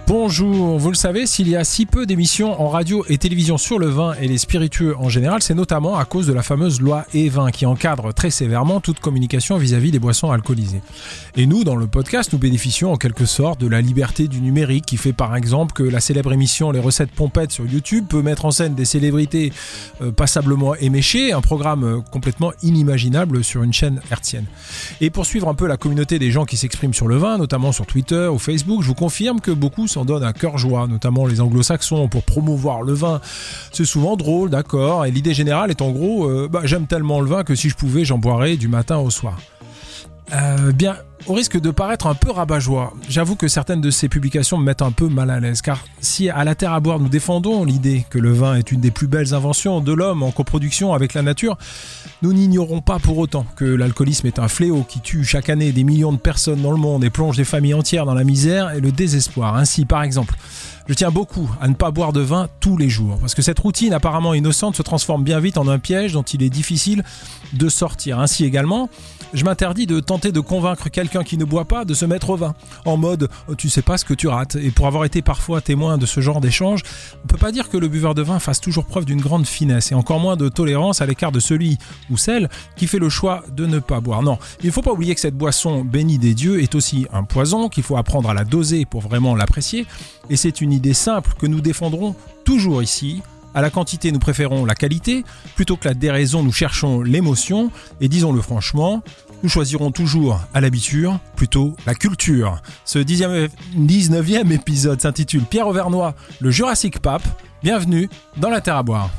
Bonjour, vous le savez, s'il y a si peu d'émissions en radio et télévision sur le vin et les spiritueux en général, c'est notamment à cause de la fameuse loi E20 qui encadre très sévèrement toute communication vis-à-vis des boissons alcoolisées. Et nous, dans le podcast, nous bénéficions en quelque sorte de la liberté du numérique qui fait par exemple que la célèbre émission Les Recettes Pompettes sur YouTube peut mettre en scène des célébrités passablement éméchées, un programme complètement inimaginable sur une chaîne hertzienne. Et pour suivre un peu la communauté des gens qui s'expriment sur le vin, notamment sur Twitter ou Facebook, je vous confirme que beaucoup s'en donnent à cœur joie, notamment les anglo-saxons, pour promouvoir le vin. C'est souvent drôle, d'accord, et l'idée générale est en gros, j'aime tellement le vin que si je pouvais, j'en boirais du matin au soir. Bien, au risque de paraître un peu rabat-joie, j'avoue que certaines de ces publications me mettent un peu mal à l'aise, car si à la Terre à boire nous défendons l'idée que le vin est une des plus belles inventions de l'homme en coproduction avec la nature, nous n'ignorons pas pour autant que l'alcoolisme est un fléau qui tue chaque année des millions de personnes dans le monde et plonge des familles entières dans la misère et le désespoir. Ainsi, par exemple, je tiens beaucoup à ne pas boire de vin tous les jours, parce que cette routine apparemment innocente se transforme bien vite en un piège dont il est difficile de sortir. Ainsi également, je m'interdis de tenter de convaincre quelqu'un qui ne boit pas de se mettre au vin, en mode « tu sais pas ce que tu rates ». Et pour avoir été parfois témoin de ce genre d'échange, on ne peut pas dire que le buveur de vin fasse toujours preuve d'une grande finesse et encore moins de tolérance à l'écart de celui ou celle qui fait le choix de ne pas boire. Non, il ne faut pas oublier que cette boisson bénie des dieux est aussi un poison, qu'il faut apprendre à la doser pour vraiment l'apprécier. Et c'est une idée simple que nous défendrons toujours ici. À la quantité, nous préférons la qualité. Plutôt que la déraison, nous cherchons l'émotion. Et disons-le franchement, nous choisirons toujours à l'habitude plutôt la culture. Ce 19e épisode s'intitule Pierre Auvernois, le Jurassic Pape. Bienvenue dans la Terre à boire.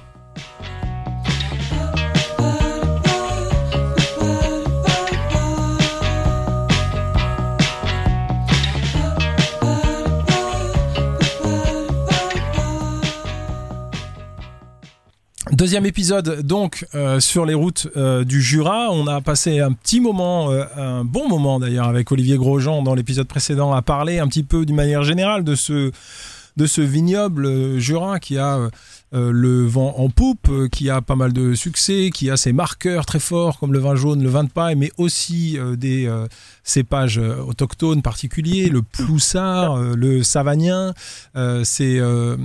Deuxième épisode donc sur les routes du Jura. On a passé un petit moment, un bon moment d'ailleurs avec Olivier Grosjean dans l'épisode précédent à parler un petit peu d'une manière générale de ce vignoble Jura qui a le vent en poupe, qui a pas mal de succès, qui a ses marqueurs très forts comme le vin jaune, le vin de paille, mais aussi des cépages autochtones particuliers, le ploussard, le savagnin, ces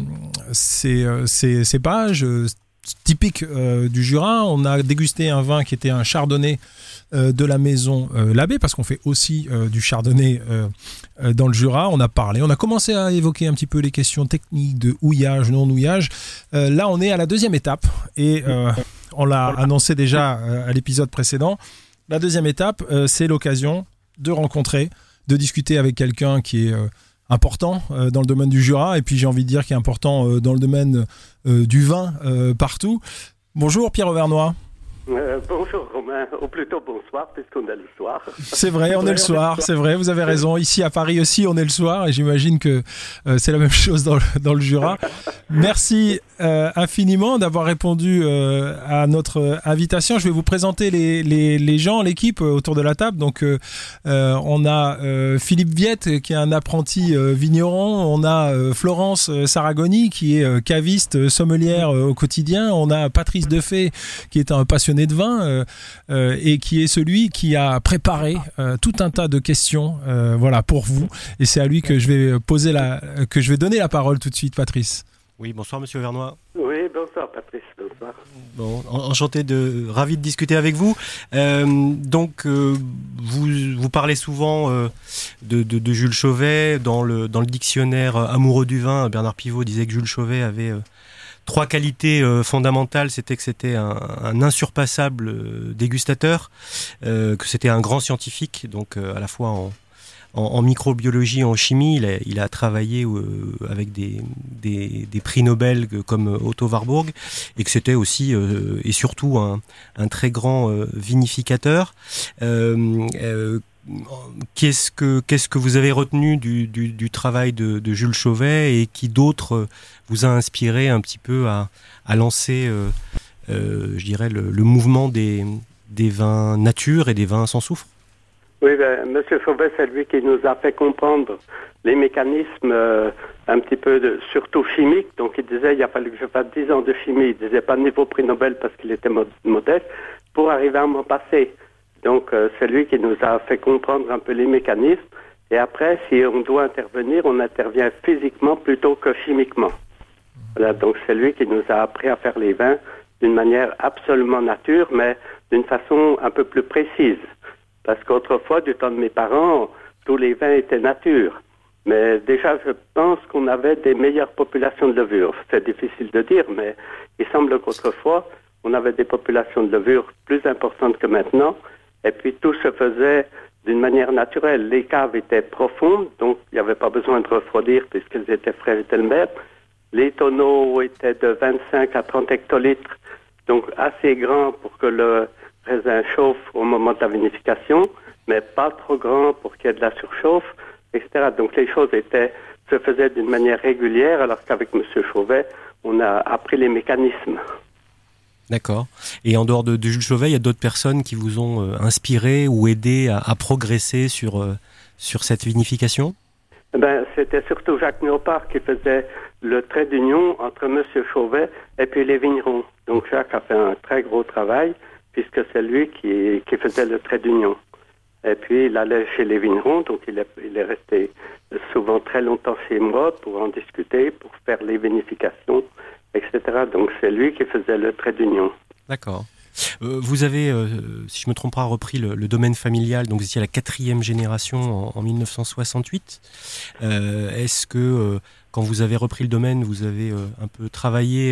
cépages typique du Jura. On a dégusté un vin qui était un chardonnay de la maison Labbé, parce qu'on fait aussi du chardonnay dans le Jura. On a commencé à évoquer un petit peu les questions techniques de houillage, non-houillage. Là, on est à la deuxième étape et on l'a annoncé déjà à l'épisode précédent. La deuxième étape, c'est l'occasion de rencontrer, de discuter avec quelqu'un qui est important dans le domaine du Jura, et puis j'ai envie de dire qui est important dans le domaine du vin partout. Bonjour Pierre Auvernois. Bonjour Romain, ou plutôt bonsoir puisqu'on est le soir. C'est vrai, on est le soir, c'est vrai, vous avez raison. Ici à Paris aussi, on est le soir et j'imagine que c'est la même chose dans le Jura. Merci infiniment d'avoir répondu à notre invitation. Je vais vous présenter les gens, l'équipe autour de la table. Donc on a Philippe Viette qui est un apprenti vigneron, on a Florence Saragoni qui est caviste, sommelière au quotidien, on a Patrice Defay qui est un passionné de vin et qui est celui qui a préparé tout un tas de questions pour vous, et c'est à lui que je vais donner la parole tout de suite. Patrice. Oui, bonsoir Monsieur Auvernois. Oui, bonsoir Patrice, bonsoir. Bon, ravi de discuter avec vous. Vous parlez souvent de Jules Chauvet dans le dictionnaire Amoureux du vin. Bernard Pivot disait que Jules Chauvet avait 3 qualités fondamentales. C'était que c'était un insurpassable dégustateur, que c'était un grand scientifique, donc à la fois en microbiologie, en chimie. Il a travaillé avec des prix Nobel comme Otto Warburg, et que c'était aussi et surtout un très grand vinificateur. Qu'est-ce que vous avez retenu du travail de Jules Chauvet, et qui d'autre vous a inspiré un petit peu à lancer, je dirais, le mouvement des vins nature et des vins sans soufre? Oui, Monsieur Chauvet, c'est lui qui nous a fait comprendre les mécanismes un petit peu surtout chimiques. Donc il disait il a fallu que je fasse 10 ans de chimie. Il disait pas de niveau prix Nobel parce qu'il était modeste, pour arriver à m'en passer. Donc c'est lui qui nous a fait comprendre un peu les mécanismes. Et après, si on doit intervenir, on intervient physiquement plutôt que chimiquement. Voilà, donc c'est lui qui nous a appris à faire les vins d'une manière absolument nature, mais d'une façon un peu plus précise. Parce qu'autrefois, du temps de mes parents, tous les vins étaient nature. Mais déjà, je pense qu'on avait des meilleures populations de levure. C'est difficile de dire, mais il semble qu'autrefois, on avait des populations de levure plus importantes que maintenant. Et puis, tout se faisait d'une manière naturelle. Les caves étaient profondes, donc il n'y avait pas besoin de refroidir puisqu'elles étaient fraîches d'elles-mêmes. Les tonneaux étaient de 25 à 30 hectolitres, donc assez grands pour que le raisin chauffe au moment de la vinification, mais pas trop grands pour qu'il y ait de la surchauffe, etc. Donc les choses se faisaient d'une manière régulière, alors qu'avec M. Chauvet, on a appris les mécanismes. D'accord. Et en dehors de Jules Chauvet, il y a d'autres personnes qui vous ont inspiré ou aidé à progresser sur cette vinification ? C'était surtout Jacques Néopard qui faisait le trait d'union entre M. Chauvet et puis les vignerons. Donc Jacques a fait un très gros travail puisque c'est lui qui faisait le trait d'union. Et puis il allait chez les vignerons, donc il est resté souvent très longtemps chez moi pour en discuter, pour faire les vinifications, etc. Donc c'est lui qui faisait le trait d'union. D'accord. Vous avez, si je ne me trompe pas, repris le domaine familial, donc vous étiez à la 4e génération en 1968. Est-ce que, quand vous avez repris le domaine, vous avez un peu travaillé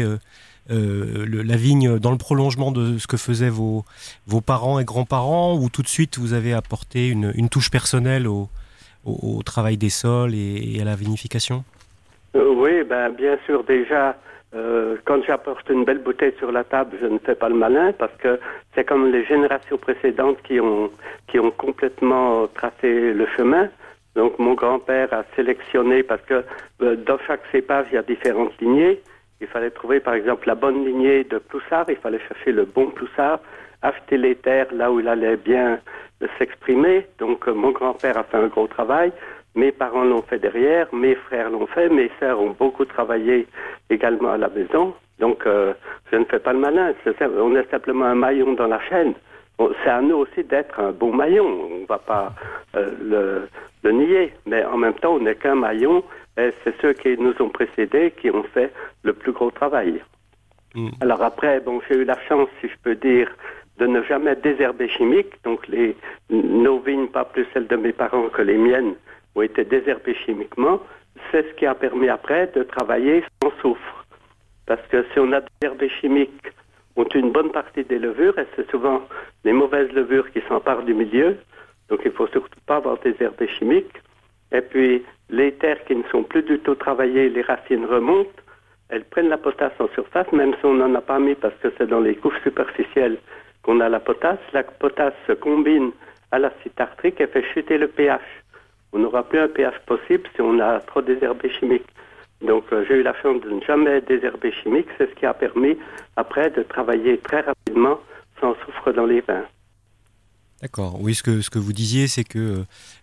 la vigne dans le prolongement de ce que faisaient vos parents et grands-parents, ou tout de suite vous avez apporté une touche personnelle au travail des sols et à la vinification ? Oui, bien sûr, déjà... quand j'apporte une belle bouteille sur la table, je ne fais pas le malin parce que c'est comme les générations précédentes qui ont complètement tracé le chemin. Donc mon grand-père a sélectionné parce que dans chaque cépage, il y a différentes lignées. Il fallait trouver par exemple la bonne lignée de Ploussard, il fallait chercher le bon Ploussard, acheter les terres là où il allait bien s'exprimer. Donc mon grand-père a fait un gros travail. Mes parents l'ont fait derrière, mes frères l'ont fait, mes sœurs ont beaucoup travaillé également à la maison. Donc, je ne fais pas le malin. On est simplement un maillon dans la chaîne. C'est à nous aussi d'être un bon maillon. On ne va pas le nier. Mais en même temps, on n'est qu'un maillon. Et c'est ceux qui nous ont précédés qui ont fait le plus gros travail. Alors après, j'ai eu la chance, si je peux dire, de ne jamais désherber chimique. Donc, nos vignes, pas plus celles de mes parents que les miennes, ont été désherbées chimiquement. C'est ce qui a permis après de travailler sans soufre. Parce que si on a des herbes chimiques, on tue une bonne partie des levures, et c'est souvent les mauvaises levures qui s'emparent du milieu. Donc il ne faut surtout pas avoir des herbes chimiques. Et puis les terres qui ne sont plus du tout travaillées, les racines remontent, elles prennent la potasse en surface, même si on n'en a pas mis parce que c'est dans les couches superficielles qu'on a la potasse. La potasse se combine à l'acide tartrique et fait chuter le pH. On n'aura plus un pH possible si on a trop désherbé chimique. Donc j'ai eu la chance de ne jamais désherber chimique. C'est ce qui a permis après de travailler très rapidement sans soufre dans les vins. D'accord. Oui, ce que vous disiez, c'est que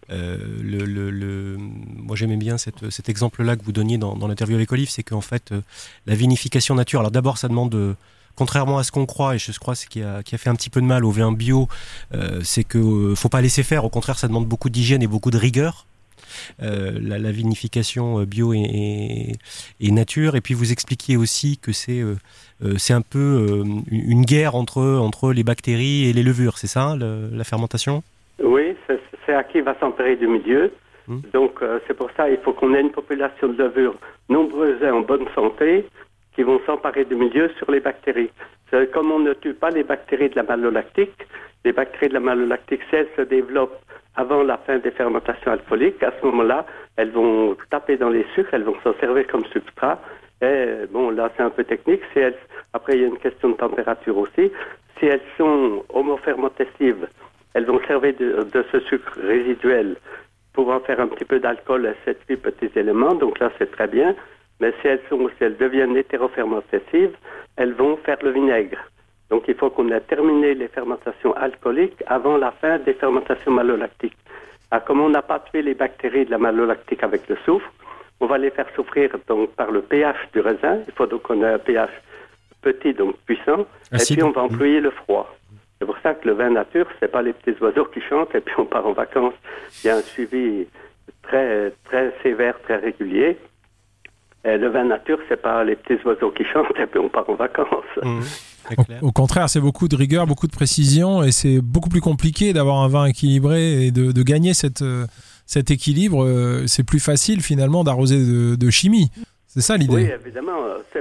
moi j'aimais bien cet exemple-là que vous donniez dans l'interview avec Olive, c'est qu'en fait la vinification nature. Alors d'abord, ça demande contrairement à ce qu'on croit, et je crois ce qui a fait un petit peu de mal au vin bio, c'est que faut pas laisser faire. Au contraire, ça demande beaucoup d'hygiène et beaucoup de rigueur. La vinification bio et nature. Et puis vous expliquiez aussi que c'est un peu une guerre entre les bactéries et les levures, c'est ça, la fermentation ? Oui, c'est à qui va s'emparer du milieu. Donc c'est pour ça qu'il faut qu'on ait une population de levures nombreuses et en bonne santé qui vont s'emparer du milieu sur les bactéries. Comme on ne tue pas les bactéries de la malolactique, les bactéries de la malolactique, si elles se développent avant la fin des fermentations alcooliques, à ce moment-là, elles vont taper dans les sucres, elles vont s'en servir comme substrat. Et bon, là, c'est un peu technique. Après, il y a une question de température aussi. Si elles sont homofermentatives, elles vont servir de ce sucre résiduel pour en faire un petit peu d'alcool à 7-8 petits éléments. Donc là, c'est très bien. Mais si elles deviennent hétérofermentatives, elles vont faire le vinaigre. Donc il faut qu'on ait terminé les fermentations alcooliques avant la fin des fermentations malolactiques. Alors, comme on n'a pas tué les bactéries de la malolactique avec le soufre, on va les faire souffrir donc par le pH du raisin. Il faut donc qu'on ait un pH petit, donc puissant. Acide. Et puis on va employer le froid. C'est pour ça que le vin nature, c'est pas les petits oiseaux qui chantent et puis on part en vacances. Il y a un suivi très, très sévère, très régulier. Et le vin nature, c'est pas les petits oiseaux qui chantent et puis on part en vacances. Au contraire, c'est beaucoup de rigueur, beaucoup de précision, et c'est beaucoup plus compliqué d'avoir un vin équilibré et de gagner cet équilibre. C'est plus facile finalement d'arroser de chimie. C'est ça l'idée. Oui, évidemment.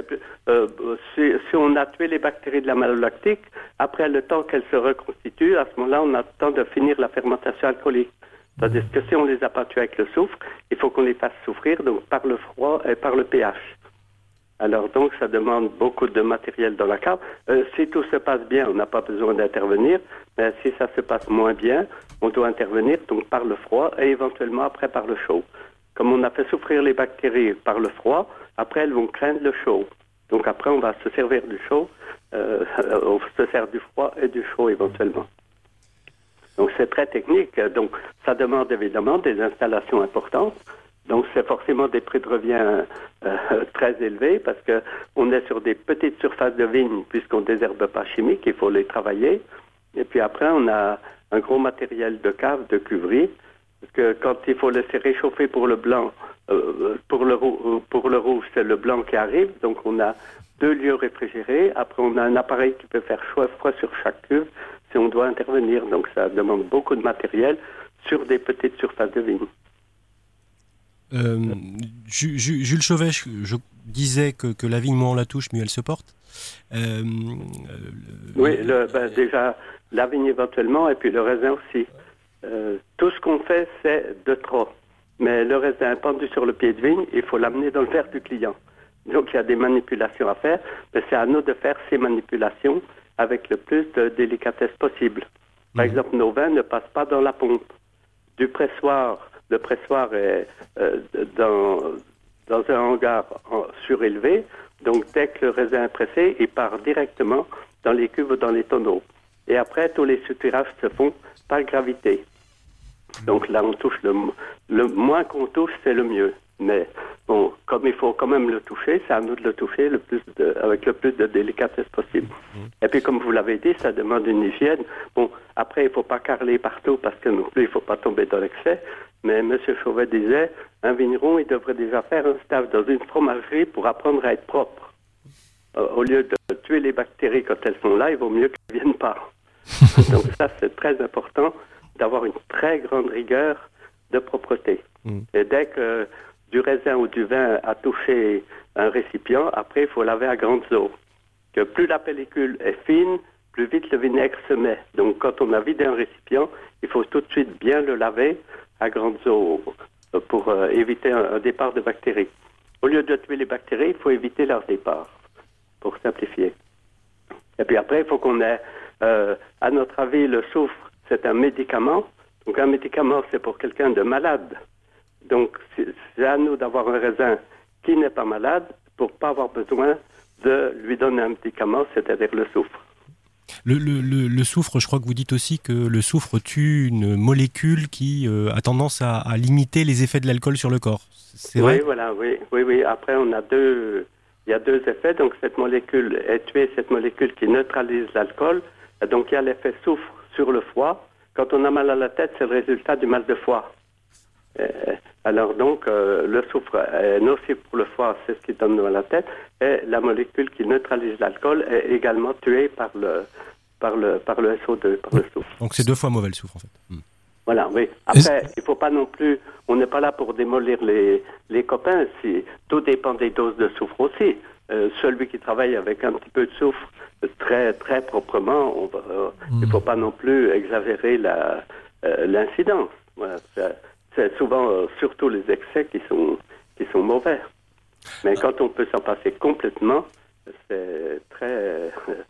Si on a tué les bactéries de la malolactique, après le temps qu'elles se reconstituent, à ce moment-là, on a le temps de finir la fermentation alcoolique. C'est-à-dire que si on les a pas tués avec le soufre, il faut qu'on les fasse souffrir donc par le froid et par le pH. Alors donc, ça demande beaucoup de matériel dans la cave. Si tout se passe bien, on n'a pas besoin d'intervenir. Mais si ça se passe moins bien, on doit intervenir donc par le froid et éventuellement après par le chaud. Comme on a fait souffrir les bactéries par le froid, après elles vont craindre le chaud. Donc après, on va se servir du chaud, on se sert du froid et du chaud éventuellement. Donc c'est très technique. Donc ça demande évidemment des installations importantes. Donc c'est forcément des prix de revient très élevés parce que on est sur des petites surfaces de vignes puisqu'on ne désherbe pas chimique, il faut les travailler. Et puis après on a un gros matériel de cave, de cuverie, parce que quand il faut laisser réchauffer pour le blanc, pour le rouge, c'est le blanc qui arrive. Donc on a 2 lieux réfrigérés. Après on a un appareil qui peut faire froid sur chaque cuve si on doit intervenir. Donc ça demande beaucoup de matériel sur des petites surfaces de vignes. Jules Chauvet, je disais que la vigne, moins on la touche, mieux elle se porte. Oui, déjà la vigne éventuellement et puis le raisin aussi. Tout ce qu'on fait, c'est de trop. Mais le raisin pendu sur le pied de vigne, il faut l'amener dans le verre du client. Donc il y a des manipulations à faire, mais c'est à nous de faire ces manipulations avec le plus de délicatesse possible. Par exemple, nos vins ne passent pas dans la pompe. Du pressoir, le pressoir est dans un hangar surélevé, donc dès que le raisin est pressé, il part directement dans les cuves ou dans les tonneaux. Et après, tous les soutirages se font par gravité. Donc là, on touche le moins qu'on touche, c'est le mieux. Mais bon, comme il faut quand même le toucher, c'est à nous de le toucher avec le plus de délicatesse possible. Et puis, comme vous l'avez dit, ça demande une hygiène. Bon, après, il ne faut pas carreler partout parce que non plus, il ne faut pas tomber dans l'excès. Mais M. Chauvet disait, un vigneron, il devrait déjà faire un stage dans une fromagerie pour apprendre à être propre. Au lieu de tuer les bactéries quand elles sont là, il vaut mieux qu'elles ne viennent pas. Donc ça, c'est très important d'avoir une très grande rigueur de propreté. Et dès que du raisin ou du vin a touché un récipient, après, il faut laver à grandes eaux. Que plus la pellicule est fine, plus vite le vinaigre se met. Donc, quand on a vidé un récipient, il faut tout de suite bien le laver à grandes eaux pour éviter un départ de bactéries. Au lieu de tuer les bactéries, il faut éviter leur départ, pour simplifier. Et puis après, il faut qu'on ait, à notre avis, le soufre, c'est un médicament. Donc, un médicament, c'est pour quelqu'un de malade. Donc, c'est à nous d'avoir un raisin qui n'est pas malade pour ne pas avoir besoin de lui donner un médicament, c'est-à-dire le soufre. Le soufre, je crois que vous dites aussi que le soufre tue une molécule qui a tendance à limiter les effets de l'alcool sur le corps. C'est vrai ? Oui, voilà, oui. Après, il y a 2 effets. Donc, cette molécule est tuée, cette molécule qui neutralise l'alcool. Donc, il y a l'effet soufre sur le foie. Quand on a mal à la tête, c'est le résultat du mal de foie. Alors donc, le soufre est nocif pour le foie, c'est ce qui donne mal à la tête, et la molécule qui neutralise l'alcool est également tuée par le SO2, par le soufre. Donc c'est 2 fois mauvais le soufre en fait. Voilà, oui. Après, il ne faut pas non plus, on n'est pas là pour démolir les copains, tout dépend des doses de soufre aussi. Celui qui travaille avec un petit peu de soufre très, très proprement, il ne faut pas non plus exagérer l'incidence. Voilà, c'est souvent surtout les excès qui sont mauvais. Mais quand on peut s'en passer complètement, c'est très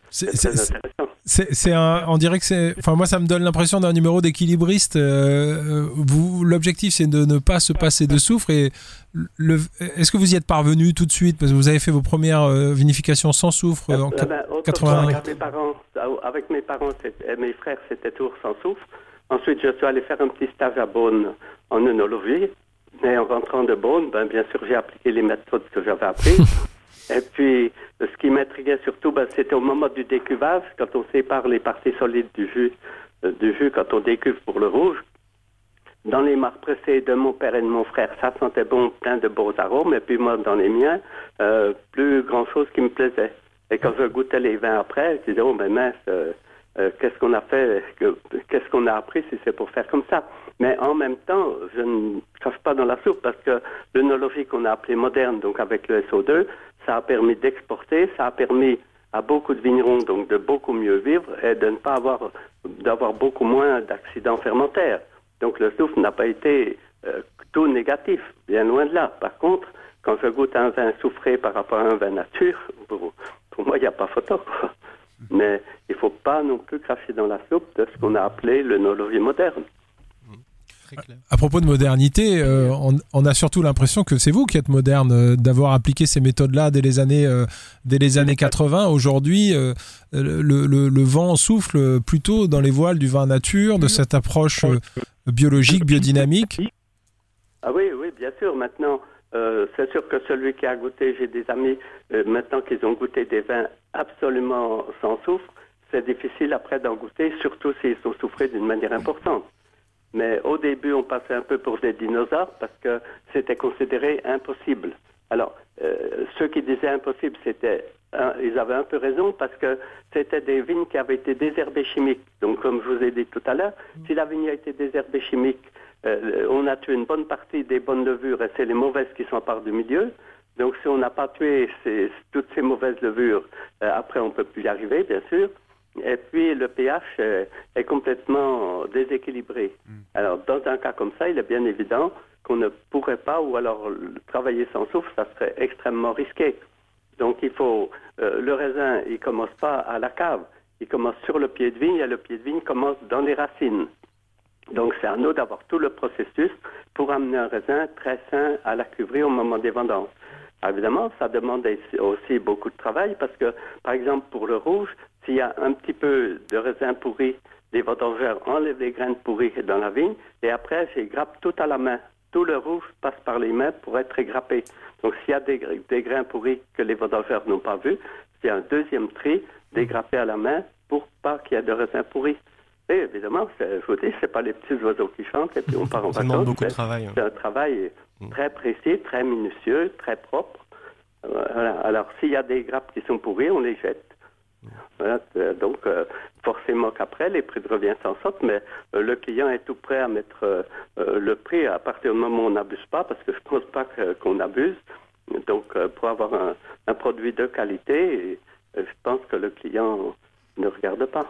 intéressant. On dirait que c'est. Enfin, moi, ça me donne l'impression d'un numéro d'équilibriste. L'objectif, c'est de ne pas se passer de soufre. Et est-ce que vous y êtes parvenu tout de suite, parce que vous avez fait vos premières vinifications sans soufre en 80. Avec mes parents et mes frères, c'était toujours sans soufre. Ensuite, je suis allé faire un petit stage à Beaune en œnologie. Et en rentrant de Beaune, bien sûr, j'ai appliqué les méthodes que j'avais apprises. Et puis, ce qui m'intriguait surtout, c'était au moment du décuvage, quand on sépare les parties solides du jus, quand on décuve pour le rouge. dans les marpressés de mon père et de mon frère, ça sentait bon, plein de beaux arômes. Et puis moi, dans les miens, plus grand-chose qui me plaisait. Et quand je goûtais les vins après, je disais, oh ben mince, qu'est-ce qu'on a fait, qu'est-ce qu'on a appris si c'est pour faire comme ça. Mais en même temps, je ne crache pas dans la soupe parce que l'œnologie qu'on a appelée moderne, donc avec le SO2, ça a permis d'exporter, ça a permis à beaucoup de vignerons donc de beaucoup mieux vivre et de ne pas d'avoir beaucoup moins d'accidents fermentaires. Donc le soufre n'a pas été tout négatif, bien loin de là. Par contre, quand je goûte un vin soufré par rapport à un vin nature, pour moi, il n'y a pas photo, quoi. Mais il ne faut pas non plus cracher dans la soupe de ce qu'on a appelé l'œnologie moderne. À propos de modernité, on a surtout l'impression que c'est vous qui êtes moderne, d'avoir appliqué ces méthodes-là dès les années 80. Aujourd'hui, le vent souffle plutôt dans les voiles du vin nature, de cette approche biologique, biodynamique. Ah oui, bien sûr. Maintenant, c'est sûr que celui qui a goûté, j'ai des amis maintenant qu'ils ont goûté des vins absolument sans soufre, c'est difficile après d'en goûter, surtout s'ils sont soufrés d'une manière importante. Mais au début, on passait un peu pour des dinosaures parce que c'était considéré impossible. Alors, ceux qui disaient impossible, ils avaient un peu raison parce que c'était des vignes qui avaient été désherbées chimiques. Donc, comme je vous ai dit tout à l'heure, si la vigne a été désherbée chimique, on a tué une bonne partie des bonnes levures et c'est les mauvaises qui s'emparent du milieu. Donc, si on n'a pas tué toutes ces mauvaises levures, après, on ne peut plus y arriver, bien sûr. Et puis, le pH est complètement déséquilibré. Alors, dans un cas comme ça, il est bien évident qu'on ne pourrait pas, ou alors travailler sans soufre, ça serait extrêmement risqué. Donc, il faut... le raisin, il ne commence pas à la cave. Il commence sur le pied de vigne, et le pied de vigne commence dans les racines. Donc, c'est à nous d'avoir tout le processus pour amener un raisin très sain à la cuverie au moment des vendanges. Évidemment, ça demande aussi beaucoup de travail parce que, par exemple, pour le rouge, s'il y a un petit peu de raisin pourri, les vendangeurs enlèvent les graines pourries dans la vigne et après, j'égrappe tout à la main. Tout le rouge passe par les mains pour être égrappé. Donc, s'il y a des grains pourris que les vendangeurs n'ont pas vus, il y a un deuxième tri dégrappé à la main pour pas qu'il y ait de raisin pourri. Et évidemment, je vous dis, c'est pas les petits oiseaux qui chantent et puis on part en vacances. Ça demande beaucoup de travail. C'est un travail très précis, très minutieux, très propre. Voilà. Alors, s'il y a des grappes qui sont pourries, on les jette. Voilà. Donc, forcément qu'après, les prix de revient s'en sortent, mais le client est tout prêt à mettre le prix à partir du moment où on n'abuse pas, parce que je ne pense pas qu'on abuse. Donc, pour avoir un produit de qualité, je pense que le client ne regarde pas.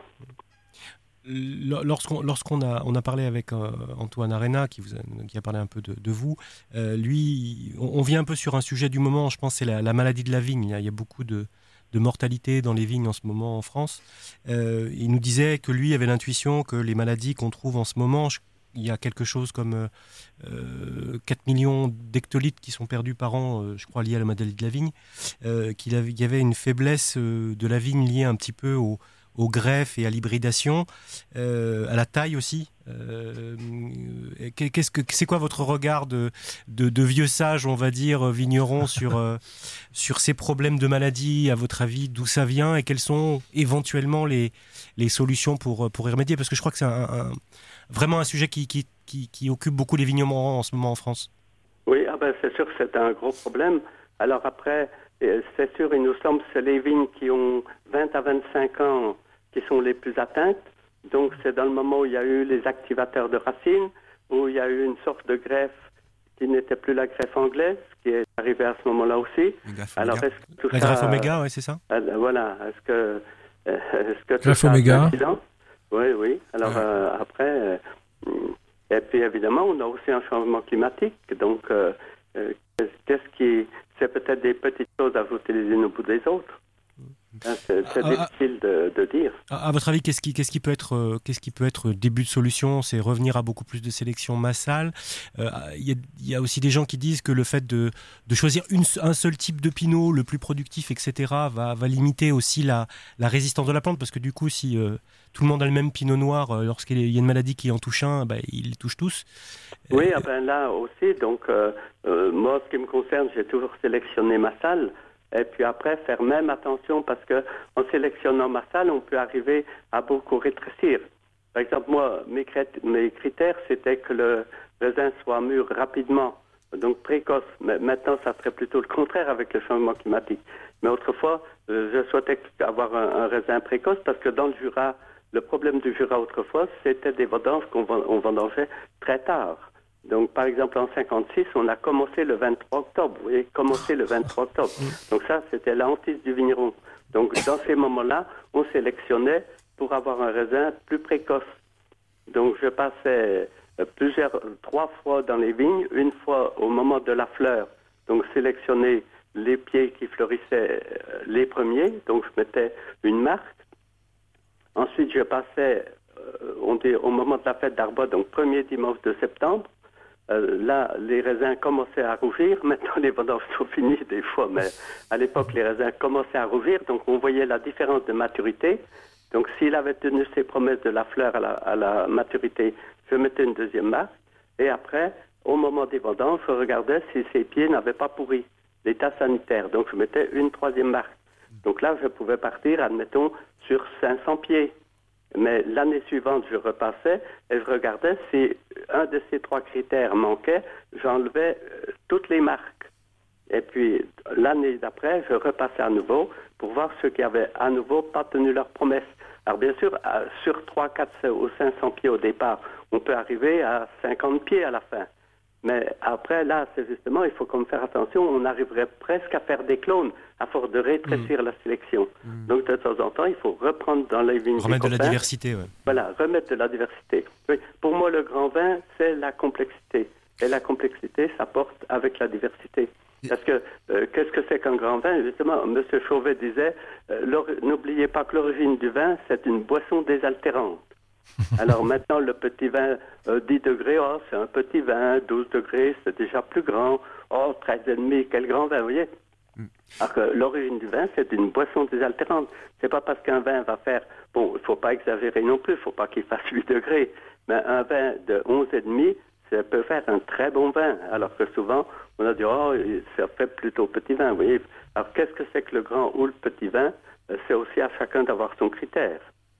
Lorsqu'on a parlé avec Antoine Arena, qui a parlé un peu de vous, lui, on vient un peu sur un sujet du moment, je pense, c'est la maladie de la vigne. Il y a beaucoup de mortalité dans les vignes en ce moment en France. Il nous disait que lui avait l'intuition que les maladies qu'on trouve en ce moment, il y a quelque chose comme 4 millions d'hectolitres qui sont perdus par an, je crois, liés à la maladie de la vigne, qu'il y avait une faiblesse de la vigne liée un petit peu au greffe et à l'hybridation, à la taille aussi. C'est quoi votre regard de vieux sage, on va dire, vigneron sur ces problèmes de maladie, à votre avis, d'où ça vient et quelles sont éventuellement les solutions pour y remédier? Parce que je crois que c'est vraiment un sujet qui occupe beaucoup les vignerons en ce moment en France. Oui, c'est sûr que c'est un gros problème. Alors après, c'est sûr, il nous semble que c'est les vignes qui ont 20 à 25 ans qui sont les plus atteintes. Donc, c'est dans le moment où il y a eu les activateurs de racines, où il y a eu une sorte de greffe qui n'était plus la greffe anglaise, qui est arrivée à ce moment-là aussi. Alors, est-ce que tout la greffe oméga, oui, c'est ça. Voilà. Est-ce que greffe oméga. Oui. Alors, après... et puis, évidemment, on a aussi un changement climatique. Donc, c'est peut-être des petites choses à ajouter les unes au bout des autres. C'est difficile de dire. À votre avis, qu'est-ce qui peut être début de solution? C'est revenir à beaucoup plus de sélection massale. Il y a aussi des gens qui disent que le fait de choisir un seul type de pinot, le plus productif, etc., va limiter aussi la résistance de la plante, parce que du coup, si tout le monde a le même pinot noir, lorsqu'il y a une maladie qui en touche un, ils les touchent tous. Oui, là aussi, donc moi, ce qui me concerne, j'ai toujours sélectionné massal. Et puis après, faire même attention parce que en sélectionnant massal, on peut arriver à beaucoup rétrécir. Par exemple, moi, mes critères, c'était que le raisin soit mûr rapidement, donc précoce. Mais maintenant, ça serait plutôt le contraire avec le changement climatique. Mais autrefois, je souhaitais avoir un raisin précoce parce que dans le Jura, le problème du Jura autrefois, c'était des vendanges qu'on vendangeait très tard. Donc, par exemple, en 56, on a commencé le 23 octobre. Vous voyez, commencé le 23 octobre. Donc ça, c'était la hantise du vigneron. Donc, dans ces moments-là, on sélectionnait pour avoir un raisin plus précoce. Donc, je passais 3 fois dans les vignes, une fois au moment de la fleur. Donc, sélectionner les pieds qui fleurissaient les premiers. Donc, je mettais une marque. Ensuite, je passais au moment de la fête d'Arbois, donc premier dimanche de septembre. Là, les raisins commençaient à rougir. Maintenant, les vendanges sont finies des fois, mais à l'époque, les raisins commençaient à rougir. Donc, on voyait la différence de maturité. Donc, s'il avait tenu ses promesses de la fleur à la maturité, je mettais une deuxième marque. Et après, au moment des vendanges, je regardais si ses pieds n'avaient pas pourri, l'état sanitaire. Donc, je mettais une troisième marque. Donc là, je pouvais partir, admettons, sur 500 pieds. Mais l'année suivante, je repassais et je regardais si un de ces 3 critères manquait, j'enlevais toutes les marques. Et puis, l'année d'après, je repassais à nouveau pour voir ceux qui avaient à nouveau pas tenu leurs promesses. Alors bien sûr, sur 3, 4 ou 500 pieds au départ, on peut arriver à 50 pieds à la fin. Mais après, là, c'est justement, il faut comme faire attention, on arriverait presque à faire des clones, à force de rétrécir la sélection. Donc, de temps en temps, il faut reprendre dans les vignes. Remettre de la diversité, ouais. Voilà, remettre de la diversité. Oui. Pour moi, le grand vin, c'est la complexité. Et la complexité s'apporte avec la diversité. Parce que, qu'est-ce que c'est qu'un grand vin? Justement, M. Chauvet disait, n'oubliez pas que l'origine du vin, c'est une boisson désaltérante. Alors maintenant, le petit vin 10 degrés, oh, c'est un petit vin, 12 degrés, c'est déjà plus grand. Oh, 13,5, quel grand vin, vous voyez. Alors que l'origine du vin, c'est une boisson désaltérante. C'est pas parce qu'un vin va faire... Bon, il faut pas exagérer non plus, il faut pas qu'il fasse 8 degrés. Mais un vin de 11,5, ça peut faire un très bon vin. Alors que souvent, on a dit, oh, ça fait plutôt petit vin, vous voyez. Alors qu'est-ce que c'est que le grand ou le petit vin? C'est aussi à chacun d'avoir son critère.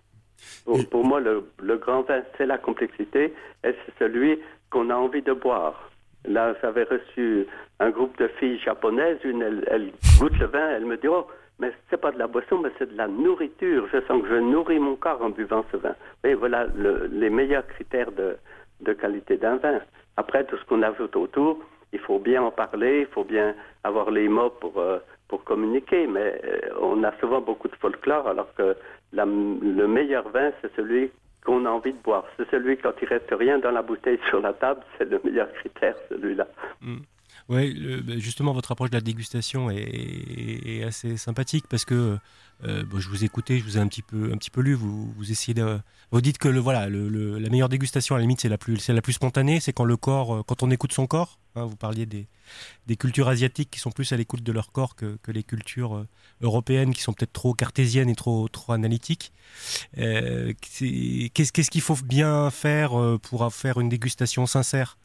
Pour moi, le grand vin, c'est la complexité et c'est celui qu'on a envie de boire. Là, j'avais reçu un groupe de filles japonaises. Une, elle goûte le vin, elle me dit, oh, mais c'est pas de la boisson, mais c'est de la nourriture. Je sens que je nourris mon corps en buvant ce vin. Et voilà les meilleurs critères de qualité d'un vin. Après, tout ce qu'on ajoute autour, il faut bien en parler, il faut bien avoir les mots pour communiquer, mais on a souvent beaucoup de folklore, alors que le meilleur vin, c'est celui qu'on a envie de boire. C'est celui, quand il reste rien dans la bouteille sur la table, c'est le meilleur critère, celui-là. Oui, justement, votre approche de la dégustation est assez sympathique parce que je vous écoutais, je vous ai un petit peu lu. Vous essayez vous dites que la meilleure dégustation à la limite c'est la plus spontanée, c'est quand quand on écoute son corps. Hein, vous parliez des cultures asiatiques qui sont plus à l'écoute de leur corps que les cultures européennes qui sont peut-être trop cartésiennes et trop analytiques. Qu'est-ce qu'il faut bien faire pour faire une dégustation sincère?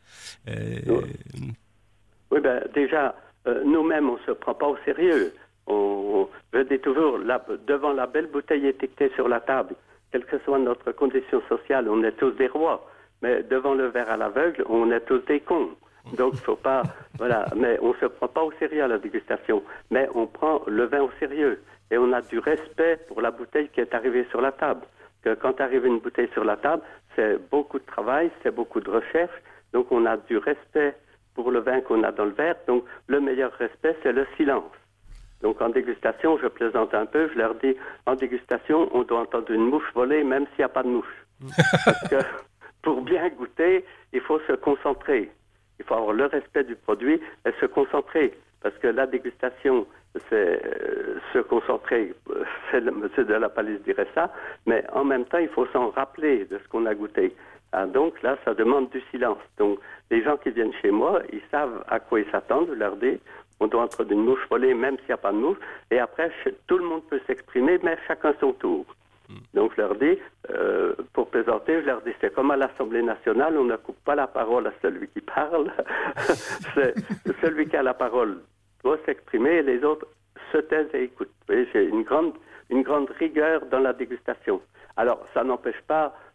Oui, ben déjà, nous-mêmes, on ne se prend pas au sérieux. Je dis toujours, devant la belle bouteille étiquetée sur la table, quelle que soit notre condition sociale, on est tous des rois. Mais devant le verre à l'aveugle, on est tous des cons. Donc, il ne faut pas... Voilà, mais on ne se prend pas au sérieux à la dégustation. Mais on prend le vin au sérieux. Et on a du respect pour la bouteille qui est arrivée sur la table. Que quand arrive une bouteille sur la table, c'est beaucoup de travail, c'est beaucoup de recherche. Donc, on a du respect pour le vin qu'on a dans le verre. Donc, le meilleur respect, c'est le silence. Donc, en dégustation, je plaisante un peu, je leur dis, en dégustation, on doit entendre une mouche voler, même s'il n'y a pas de mouche. Parce que pour bien goûter, il faut se concentrer. Il faut avoir le respect du produit et se concentrer. Parce que la dégustation, c'est se concentrer, c'est M. de la Palisse dirait ça, mais en même temps, il faut s'en rappeler de ce qu'on a goûté. Ah, donc là, ça demande du silence. Donc, les gens qui viennent chez moi, ils savent à quoi ils s'attendent. Je leur dis, on doit entendre une mouche voler, même s'il n'y a pas de mouche. Et après, tout le monde peut s'exprimer, mais chacun son tour. Donc, je leur dis, pour plaisanter, je leur dis, c'est comme à l'Assemblée nationale, on ne coupe pas la parole à celui qui parle. C'est celui qui a la parole doit s'exprimer et les autres se taisent et écoutent. Vous voyez, j'ai une grande rigueur dans la dégustation. Alors, ça n'empêche pas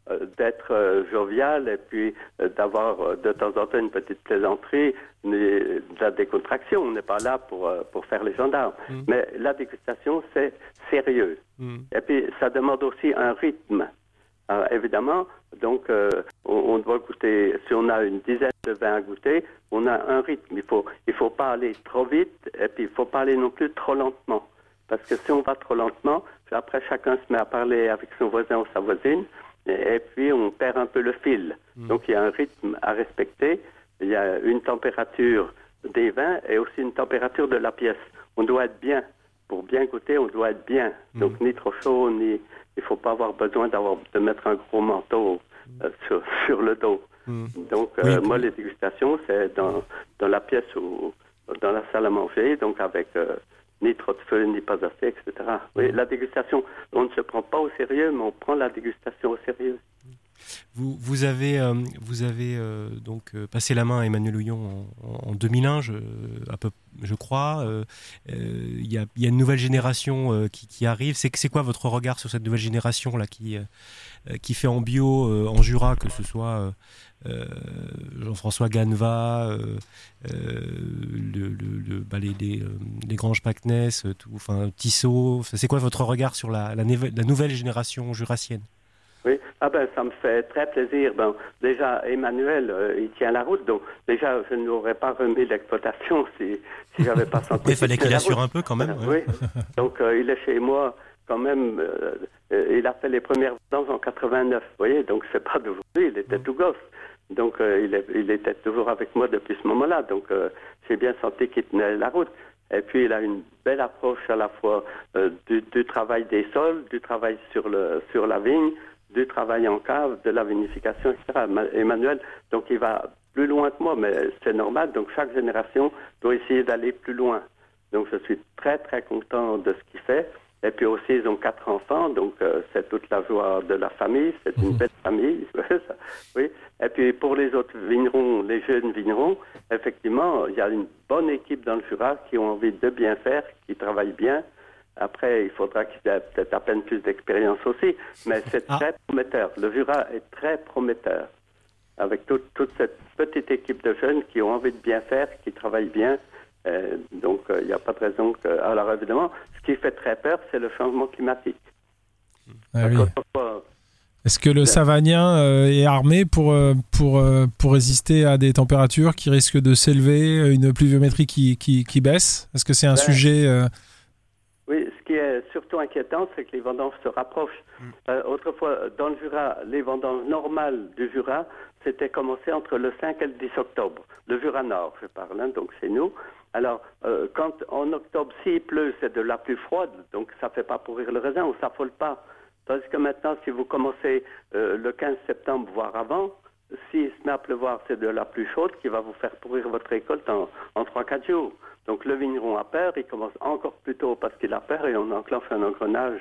d'être jovial et puis d'avoir de temps en temps une petite plaisanterie, de la décontraction. On n'est pas là pour faire les gendarmes. Mais la dégustation, c'est sérieux. Et puis, ça demande aussi un rythme. Alors, évidemment, donc, on doit goûter, si on a une dizaine de vins à goûter, on a un rythme. Il faut pas aller trop vite et puis il faut pas aller non plus trop lentement. Parce que si on va trop lentement, après chacun se met à parler avec son voisin ou sa voisine et puis on perd un peu le fil. Donc il y a un rythme à respecter, il y a une température des vins et aussi une température de la pièce. On doit être bien. Pour bien goûter, on doit être bien. Donc ni trop chaud, il faut pas avoir besoin de mettre un gros manteau sur le dos. Donc moi les dégustations, c'est dans la pièce ou dans la salle à manger, donc avec ni trop de feu, ni pas assez, etc. Oui, la dégustation, on ne se prend pas au sérieux, mais on prend la dégustation au sérieux. Vous avez donc passé la main à Emmanuel Houillon en 2001, je crois. Il y a une nouvelle génération qui arrive. C'est quoi votre regard sur cette nouvelle génération là qui fait en bio en Jura, que ce soit Jean-François Ganeva, les Granges Pacnès, Tissot. C'est quoi votre regard sur la nouvelle génération jurassienne? Oui, ça me fait très plaisir. Déjà, Emmanuel, il tient la route, donc déjà, je n'aurais pas remis l'exploitation si j'avais pas senti. Il fallait qu'il assure un peu quand même. Oui, donc il est chez moi quand même. Il a fait les premières vendanges en 89, vous voyez, donc c'est pas d'aujourd'hui, il était tout gosse. Donc il était toujours avec moi depuis ce moment-là, donc j'ai bien senti qu'il tenait la route. Et puis il a une belle approche à la fois du travail des sols, du travail sur la vigne, du travail en cave, de la vinification, etc. Emmanuel, donc il va plus loin que moi, mais c'est normal. Donc chaque génération doit essayer d'aller plus loin. Donc je suis très très content de ce qu'il fait. Et puis aussi ils ont 4 enfants, donc c'est toute la joie de la famille. C'est une belle famille. Oui. Et puis pour les autres vignerons, les jeunes vignerons, effectivement, il y a une bonne équipe dans le Jura qui ont envie de bien faire, qui travaillent bien. Après, il faudra qu'ils aient peut-être à peine plus d'expérience aussi, mais c'est très prometteur. Le Jura est très prometteur, avec toute cette petite équipe de jeunes qui ont envie de bien faire, qui travaillent bien. Donc, il n'y a pas de raison que... Alors, évidemment, ce qui fait très peur, c'est le changement climatique. Ah oui. Est-ce que le Savagnin est armé pour résister à des températures qui risquent de s'élever, une pluviométrie qui baisse? Est-ce que c'est un sujet... Oui, ce qui est surtout inquiétant, c'est que les vendanges se rapprochent. Autrefois, dans le Jura, les vendanges normales du Jura, c'était commencé entre le 5 et le 10 octobre. Le Jura Nord, je parle, donc c'est nous. Alors, quand en octobre, s'il pleut, c'est de la pluie froide, donc ça ne fait pas pourrir le raisin, on ne s'affole pas. Tandis que maintenant, si vous commencez le 15 septembre, voire avant, s'il se met à pleuvoir, c'est de la pluie chaude qui va vous faire pourrir votre récolte en 3-4 jours. Donc le vigneron a peur, il commence encore plus tôt parce qu'il a peur et on enclenche un engrenage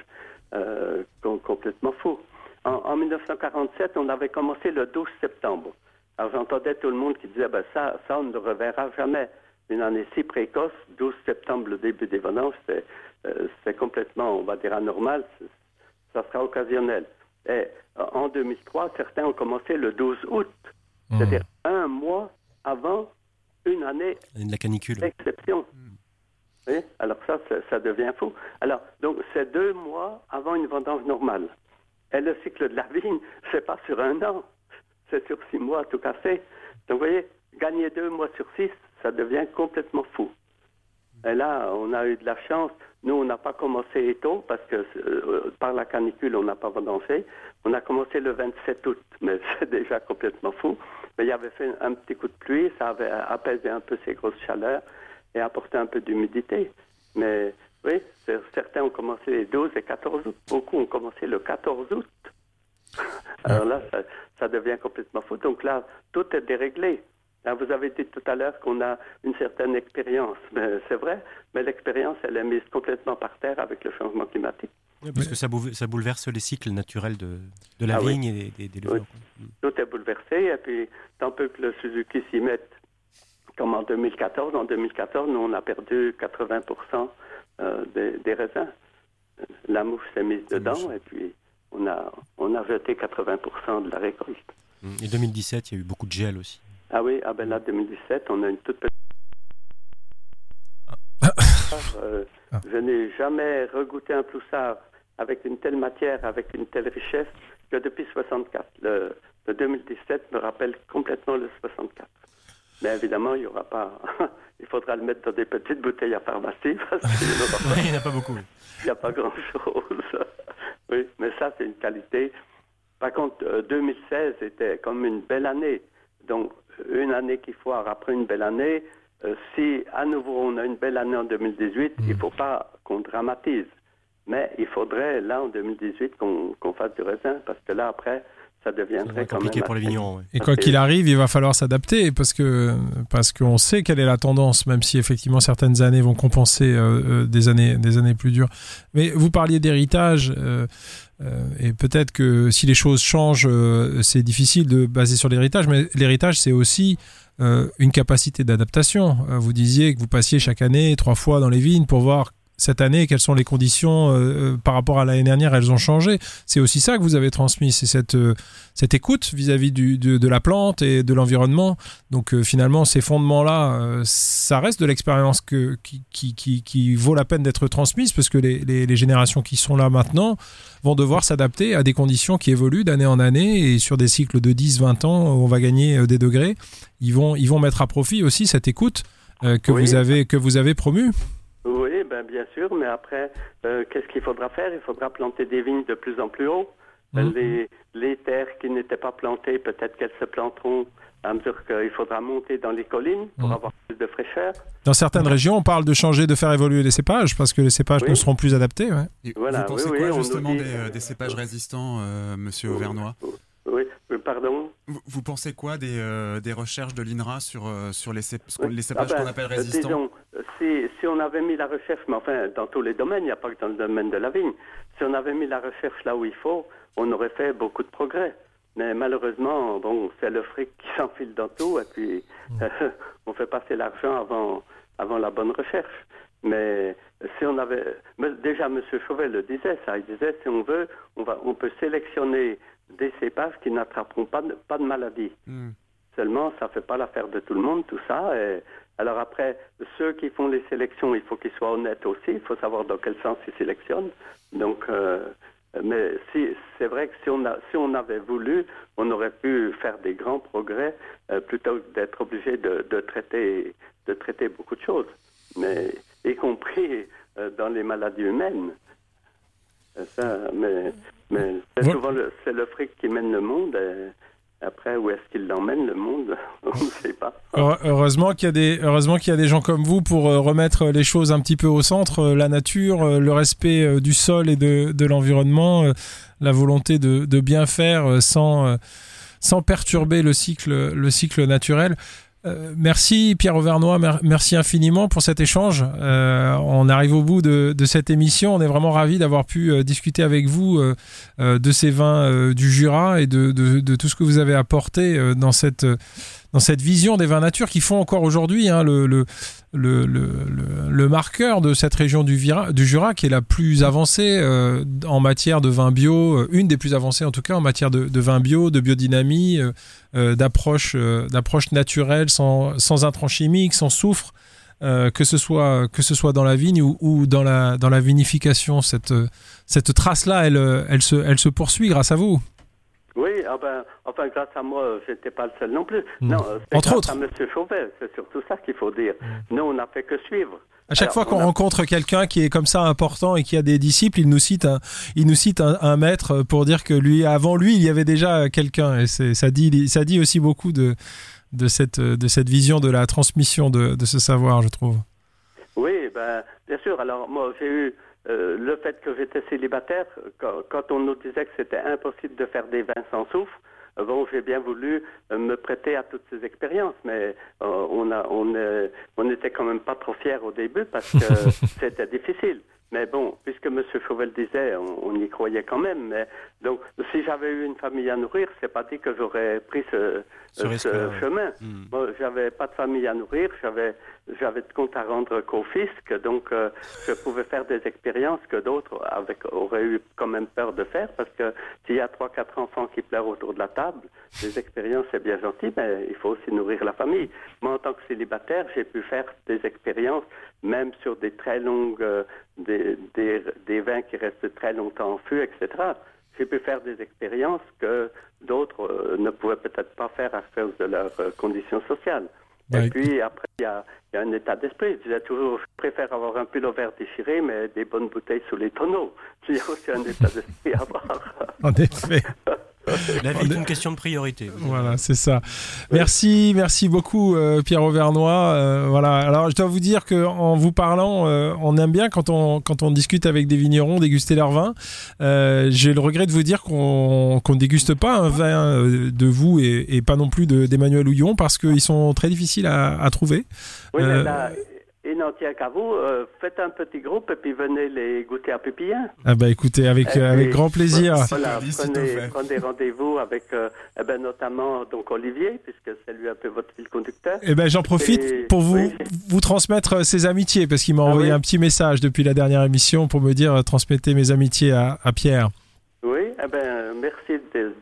complètement fou. En 1947, on avait commencé le 12 septembre. Alors j'entendais tout le monde qui disait ça on ne le reverra jamais. Une année si précoce, 12 septembre, le début des vendanges, c'est complètement, on va dire, anormal, ça sera occasionnel. Et en 2003, certains ont commencé le 12 août, c'est-à-dire un mois avant une année de la canicule. D'exception. Oui? Alors ça devient fou. Alors, donc, c'est 2 mois avant une vendange normale. Et le cycle de la vigne, c'est pas sur 1 an, c'est sur 6 mois tout cassé. Donc, vous voyez, gagner 2 mois sur 6, ça devient complètement fou. Et là, on a eu de la chance. Nous, on n'a pas commencé tôt parce que par la canicule, on n'a pas vendangé. On a commencé le 27 août, mais c'est déjà complètement fou. Mais il y avait fait un petit coup de pluie, ça avait apaisé un peu ces grosses chaleurs et apporté un peu d'humidité. Mais oui, certains ont commencé les 12 et 14 août. Beaucoup ont commencé le 14 août. Alors là, ça devient complètement fou. Donc là, tout est déréglé. Là, vous avez dit tout à l'heure qu'on a une certaine expérience. Mais c'est vrai, mais l'expérience, elle est mise complètement par terre avec le changement climatique. Oui, parce que ça bouleverse les cycles naturels de la vigne et des levures. Oui. Tout est bouleversé, et puis tant peu que le Suzuki s'y mette, comme en 2014. En 2014, nous, on a perdu 80% des raisins. La mouche s'est mise dedans, et puis on a jeté 80% de la récolte. Et 2017, il y a eu beaucoup de gel aussi. Ah oui, là 2017, on a une toute petite... Je n'ai jamais regoûté un ploussard avec une telle matière, avec une telle richesse que depuis 64. Le 2017 me rappelle complètement le 64. Mais évidemment, il y aura pas. Il faudra le mettre dans des petites bouteilles à pharmacie parce qu'il n'y en a pas beaucoup. Il n'y a pas grand-chose. Oui, mais ça, c'est une qualité. Par contre, 2016 était comme une belle année. Donc, une année qu'il faut après une belle année. Si à nouveau on a une belle année en 2018, il ne faut pas qu'on dramatise. Mais il faudrait, là, en 2018, qu'on fasse du raisin, parce que là, après, ça deviendrait quand même compliqué pour les vignerons. Ouais. Et quoi qu'il arrive, il va falloir s'adapter, parce qu'on sait quelle est la tendance, même si effectivement certaines années vont compenser des années plus dures. Mais vous parliez d'héritage, et peut-être que si les choses changent, c'est difficile de baser sur l'héritage, mais l'héritage, c'est aussi une capacité d'adaptation. Vous disiez que vous passiez chaque année 3 fois dans les vignes pour voir cette année quelles sont les conditions par rapport à l'année dernière, elles ont changé. C'est aussi ça que vous avez transmis, c'est cette écoute vis-à-vis de la plante et de l'environnement. Donc finalement, ces fondements-là, ça reste de l'expérience qui vaut la peine d'être transmise, parce que les générations qui sont là maintenant vont devoir s'adapter à des conditions qui évoluent d'année en année, et sur des cycles de 10-20 ans où on va gagner des degrés, ils vont mettre à profit aussi cette écoute que vous avez promue. Oui, bien sûr, mais après, qu'est-ce qu'il faudra faire? Il faudra planter des vignes de plus en plus haut. Les terres qui n'étaient pas plantées, peut-être qu'elles se planteront à mesure qu'il faudra monter dans les collines pour avoir plus de fraîcheur. Dans certaines régions, on parle de faire évoluer les cépages, parce que les cépages ne seront plus adaptés. Ouais. Vous pensez quoi justement des cépages résistants, monsieur Auvernois? Oui, pardon. Vous pensez quoi des recherches de l'INRA sur les cépages qu'on appelle résistants? Disons, si on avait mis la recherche, mais enfin, dans tous les domaines, il n'y a pas que dans le domaine de la vigne, si on avait mis la recherche là où il faut, on aurait fait beaucoup de progrès. Mais malheureusement, c'est le fric qui s'enfile dans tout, et puis on fait passer l'argent avant la bonne recherche. Mais si on avait... Déjà, M. Chauvet le disait, ça. Il disait, si on veut, on peut sélectionner des cépages qui n'attraperont pas de maladie. Seulement, ça ne fait pas l'affaire de tout le monde, tout ça. Et alors après, ceux qui font les sélections, il faut qu'ils soient honnêtes aussi. Il faut savoir dans quel sens ils sélectionnent. Donc, mais c'est vrai que si on avait voulu, on aurait pu faire des grands progrès plutôt que d'être obligé de traiter beaucoup de choses, mais y compris dans les maladies humaines. Ça, mais c'est souvent c'est le fric qui mène le monde. Après, où est-ce qu'il l'emmène, le monde? On ne sait pas. Heureusement qu'il y a des gens comme vous pour remettre les choses un petit peu au centre, la nature, le respect du sol et de l'environnement, la volonté de bien faire sans perturber le cycle naturel. Merci Pierre Auvernois, merci infiniment pour cet échange. On arrive au bout de cette émission. On est vraiment ravis d'avoir pu discuter avec vous de ces vins du Jura et de tout ce que vous avez apporté dans cette vision des vins nature qui font encore aujourd'hui le marqueur de cette région du Jura, qui est la plus avancée en matière de vin bio, une des plus avancées en tout cas en matière de vin bio, de biodynamie, d'approche naturelle, sans intrants chimiques, sans soufre, que ce soit dans la vigne ou dans la vinification. Cette trace-là, elle se poursuit grâce à vous. Oui, enfin, grâce à moi, je n'étais pas le seul non plus. Non, c'est entre grâce autres. à M. Chauvet, c'est surtout ça qu'il faut dire. Nous, on n'a fait que suivre. À chaque fois qu'on rencontre quelqu'un qui est comme ça important et qui a des disciples, il nous cite un maître pour dire que avant lui, il y avait déjà quelqu'un. Et ça dit aussi beaucoup de cette vision de la transmission de ce savoir, je trouve. Oui, bien sûr. Alors, moi, j'ai eu le fait que j'étais célibataire, quand on nous disait que c'était impossible de faire des vins sans soufre, j'ai bien voulu me prêter à toutes ces expériences, mais on n'était quand même pas trop fiers au début parce que c'était difficile. Mais bon, puisque M. Chauvel disait, on y croyait quand même. Mais donc, si j'avais eu une famille à nourrir, c'est pas dit que j'aurais pris ce chemin. Bon, j'avais pas de famille à nourrir, j'avais de compte à rendre qu'au fisc, donc je pouvais faire des expériences que d'autres auraient eu quand même peur de faire, parce que s'il y a 3-4 enfants qui pleurent autour de la table, des expériences c'est bien gentil, mais il faut aussi nourrir la famille. Moi, en tant que célibataire, j'ai pu faire des expériences, même sur des très longues, des vins qui restent très longtemps en fût, etc. J'ai pu faire des expériences que d'autres ne pouvaient peut-être pas faire à cause de leurs conditions sociales. Et puis après, il y a un état d'esprit. Je disais toujours, je préfère avoir un pull-over déchiré, mais des bonnes bouteilles sous les tonneaux. Il y a aussi un état d'esprit à avoir. En effet. La vie est une question de priorité. Voilà, c'est ça. Merci beaucoup Pierre Auvernois. Voilà. Alors je dois vous dire que en vous parlant, on aime bien quand on discute avec des vignerons, déguster leur vin. J'ai le regret de vous dire qu'on déguste pas un vin de vous et pas non plus d'Emmanuel Houillon parce qu'ils sont très difficiles à trouver. Oui, mais là, il n'en tient qu'à vous. Faites un petit groupe et puis venez les goûter à Pupillin. Ah bah écoutez, avec grand plaisir. Voilà, prenez rendez-vous avec notamment donc Olivier, puisque c'est lui un peu votre fil conducteur. Eh ben j'en profite pour vous transmettre ses amitiés, parce qu'il m'a envoyé un petit message depuis la dernière émission pour me dire transmettez mes amitiés à Pierre. Oui, merci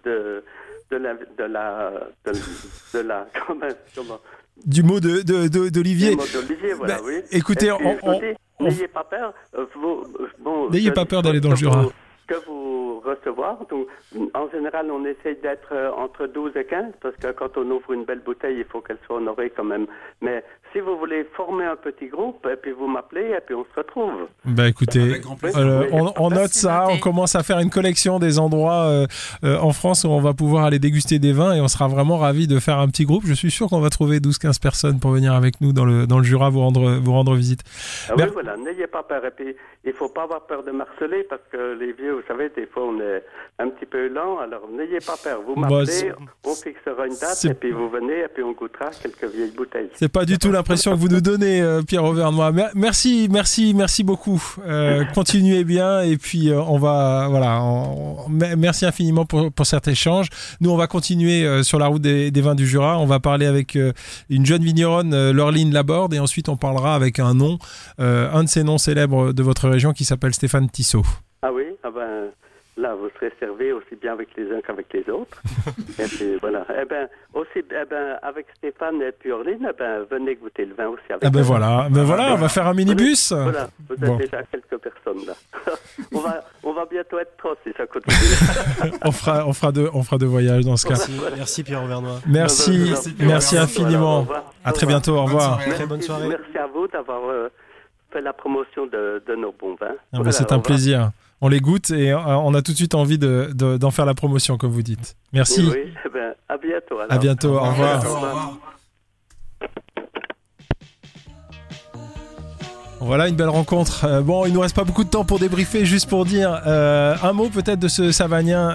du mot d'Olivier. Du mot d'Olivier, voilà, oui. Écoutez, n'ayez pas peur. N'ayez pas peur d'aller dans le Jura. Que vous recevoir. Donc, en général, on essaye d'être entre 12 et 15, parce que quand on ouvre une belle bouteille, il faut qu'elle soit honorée quand même. Mais si vous voulez former un petit groupe, et puis vous m'appelez, et puis on se retrouve. Bah écoutez, on note ça, on commence à faire une collection des endroits en France où on va pouvoir aller déguster des vins, et on sera vraiment ravis de faire un petit groupe. Je suis sûr qu'on va trouver 12-15 personnes pour venir avec nous dans le Jura vous rendre visite. Oui, voilà, n'ayez pas peur. Et puis, il ne faut pas avoir peur de marceler, parce que les vieux, vous savez, des fois, on est un petit peu lent, alors n'ayez pas peur. Vous m'appelez, on fixera une date, et puis vous venez, et puis on goûtera quelques vieilles bouteilles. C'est pas du tout l'impression que vous nous donnez, Pierre Auvernois. Merci beaucoup. Continuez bien, et puis merci infiniment pour cet échange. Nous, on va continuer sur la route des vins du Jura. On va parler avec une jeune vigneronne, Laureline Laborde, et ensuite on parlera avec un de ces noms célèbres de votre région qui s'appelle Stéphane Tissot. Ah oui, là, vous serez servi aussi bien avec les uns qu'avec les autres. Et puis, voilà. Avec Stéphane et puis Orline, venez goûter le vin aussi avec nous. Voilà, on va faire un minibus. Voilà, vous êtes déjà quelques personnes là. on va bientôt être trop si ça continue. on fera deux voyages dans ce cas. Merci Pierre Auvernois. Merci infiniment. À très bientôt, au revoir. Très bonne soirée. Merci à vous d'avoir fait la promotion de nos bons vins. C'est un plaisir. On les goûte et on a tout de suite envie d'en faire la promotion, comme vous dites. Merci. Oui, à bientôt. Alors. À bientôt, au revoir. Voilà une belle rencontre. Il nous reste pas beaucoup de temps pour débriefer, juste pour dire un mot peut-être de ce savagnin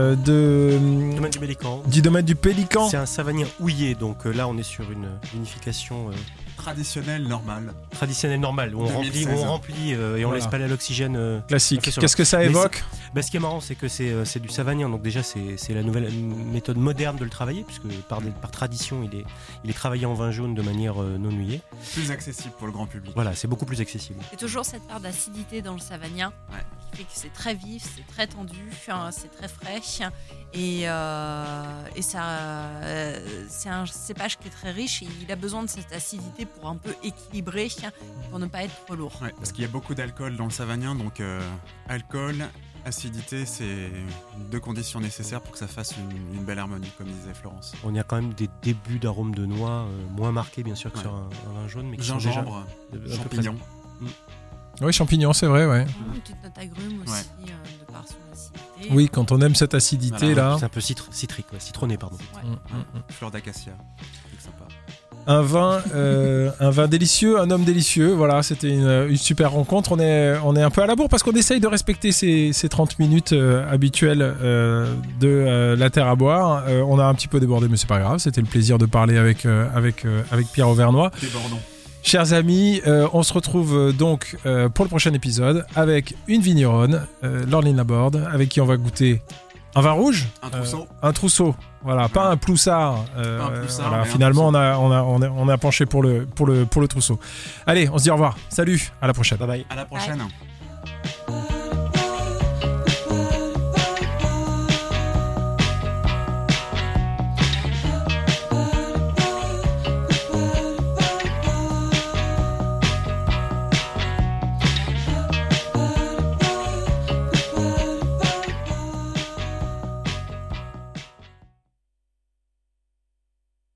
du domaine du Pélican. C'est un savagnin houillé, donc là on est sur une vinification traditionnelle normale, où on remplit et on laisse pas l'oxygène classique. Qu'est-ce que ça évoque? Ce qui est marrant, c'est que c'est du savagnin, donc déjà c'est la nouvelle méthode moderne de le travailler, puisque par tradition il est travaillé en vin jaune de manière non houillée. Plus accessible pour le grand public. Voilà, c'est beaucoup plus accessible. Il y a toujours cette part d'acidité dans le savagnin, qui fait que c'est très vif, c'est très tendu, c'est très frais, et ça, c'est un cépage qui est très riche, et il a besoin de cette acidité pour un peu équilibrer, pour ne pas être trop lourd. Ouais, parce qu'il y a beaucoup d'alcool dans le savagnin, donc alcool, acidité, c'est 2 conditions nécessaires pour que ça fasse une belle harmonie, comme disait Florence. On a quand même des débuts d'arômes de noix moins marqués, bien sûr, que sur un vin jaune, mais qui gingembre, champignons. Oui, champignons, c'est vrai, ouais. Une petite note agrume aussi, de par son acidité. Oui, quand on aime cette acidité là. C'est un peu citrique, citronné, pardon. Fleur d'acacia, c'est sympa. Un vin délicieux, un homme délicieux. Voilà, c'était une super rencontre. On est un peu à la bourre parce qu'on essaye de respecter ces 30 minutes habituelles de la terre à boire. On a un petit peu débordé, mais c'est pas grave. C'était le plaisir de parler avec Pierre Auvernois. Débordons. Chers amis, on se retrouve donc pour le prochain épisode avec une vigneronne, Laureline Laborde, avec qui on va goûter un vin rouge, un trousseau. Voilà, pas un ploussard. Voilà, finalement, on a penché pour le trousseau. Allez, on se dit au revoir. Salut, à la prochaine. Bye bye. À la prochaine. Ouais.